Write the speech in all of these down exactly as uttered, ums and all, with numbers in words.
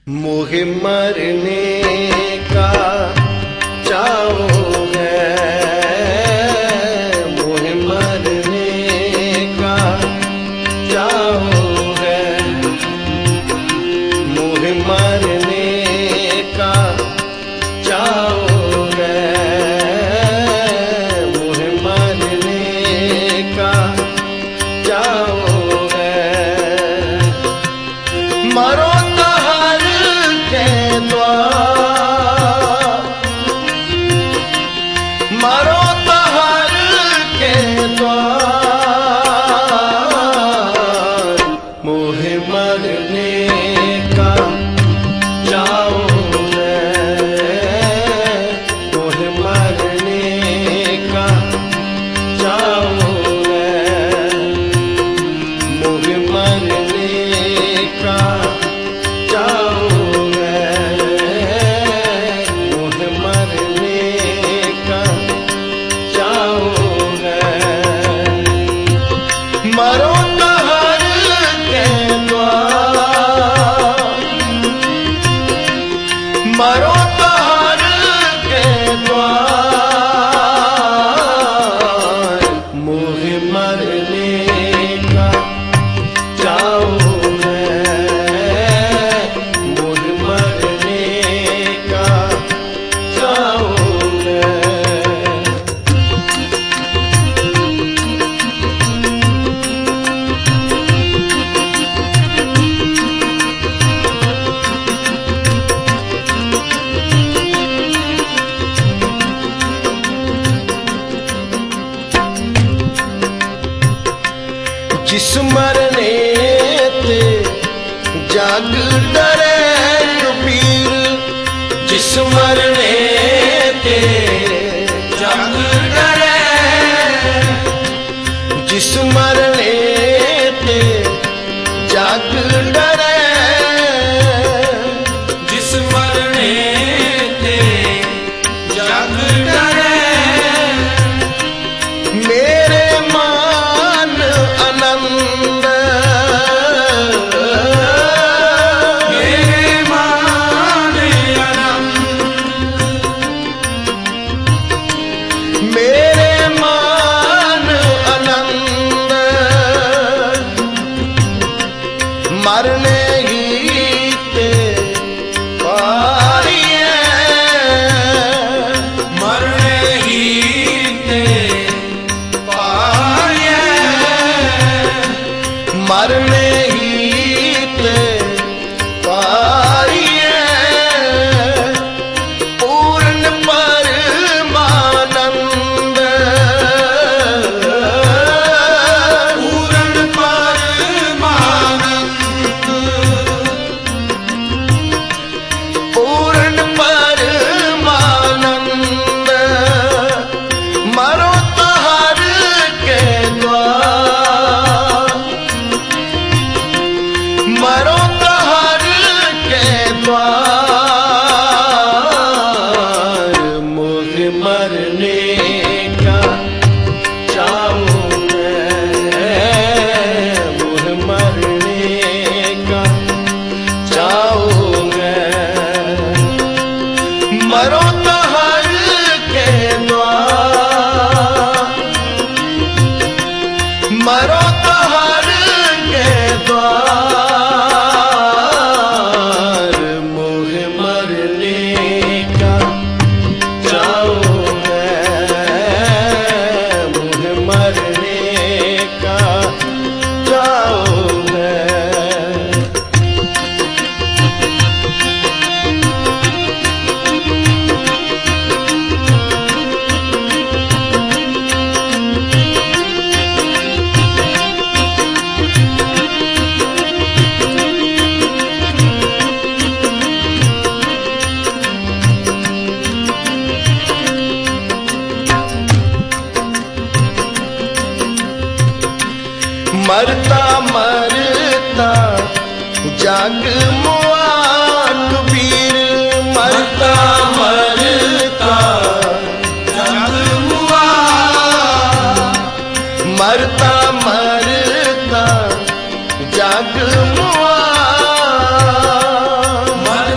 मोहे मरने का चाहो है, मोहे मरने का चाहो है, मोहे मरने का चाहो है, मोहे मरने का चाहो है। मरो मरो तहर के द्वार, मोहे मरने का चाहो है, मोहे मरने का चाहो है, मोहे मरने का चाहो है, मोहे मरने का मरो तहर के द्वार, मरो तहर के द्वार, मोहे मरने का चाहो है, मोहे मरने का चाहो है। जिस मरने ते जाग डरे कबीर, जिस मरने ते जाग डरे, जिस मरने ते जाग डरे, जिस मरने ते जाग डरे, मेरे मान आनंद, मेरे मान आनंद, मेरे मान आनंद, मरने ही ते पारिए, मरने ही ते पारिए, मरने ही ते पारिए, पूर्ण परमानंद, पूर्ण परमानंद, पूर्ण परमानंद, मरो तहर के द्वार, मरो तहर के द्वार, मोहे मरने का चाहो है, मोहे मरने का चाहो है, मरो तहर के द्वार, मरो तहर के द्वार, मोहे मरने का चाहो है, मोहे मरने का चाहो है। मरता मरता जाग मुआ कबीर, मरता मरता जाग मुआ, मरता मरता जाग मुआ,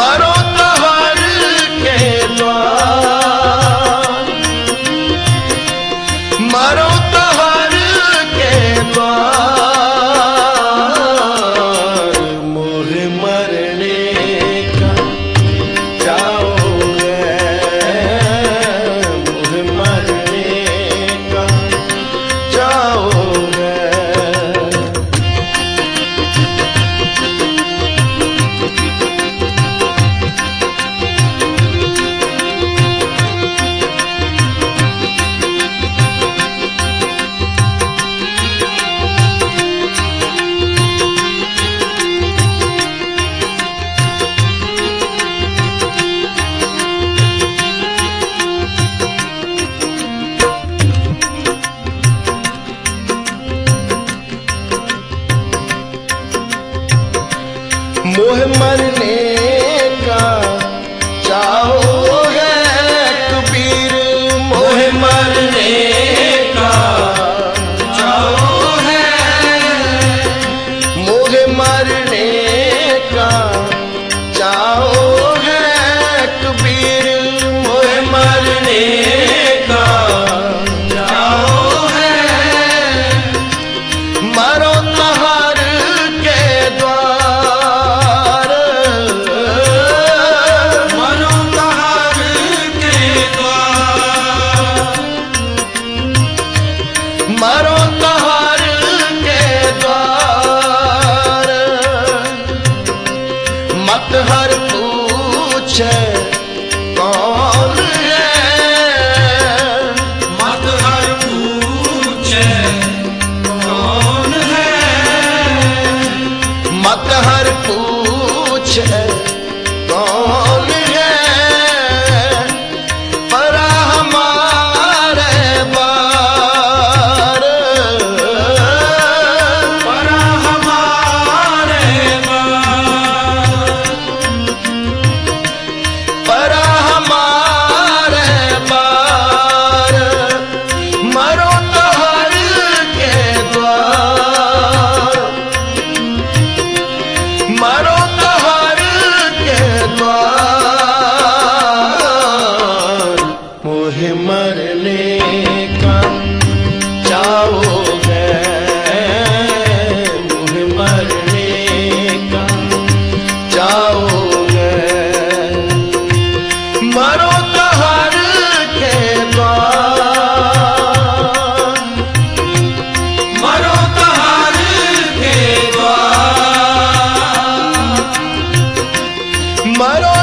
मरो तहर के द्वार, मरो तहर के द्वार, मोह मरने का चाहोगे, मोह मरने का चाहोगे। मोह मरने का चाहोगे कबीर, मोह मरने का चाहोगे, मोह मरने का चाहोगे कबीर, मोह मरने का चाहोगे। मरो तहर के द्वार, मरो तहर के द्वार, मरो तहर के द्वार। मत हर पूछे कौन है, मत हर पूछे कौन है, मत हर पूछे कौन है। परा हमारे बार, परा हमारे बार, परा हमारे बार। मरो तहर के द्वार, मरो तहर के द्वार। मोह मरने का चाहोगे, मोह मरने का चाहोगे। मरो तहर के द्वार, मरो तहर के द्वार, मरो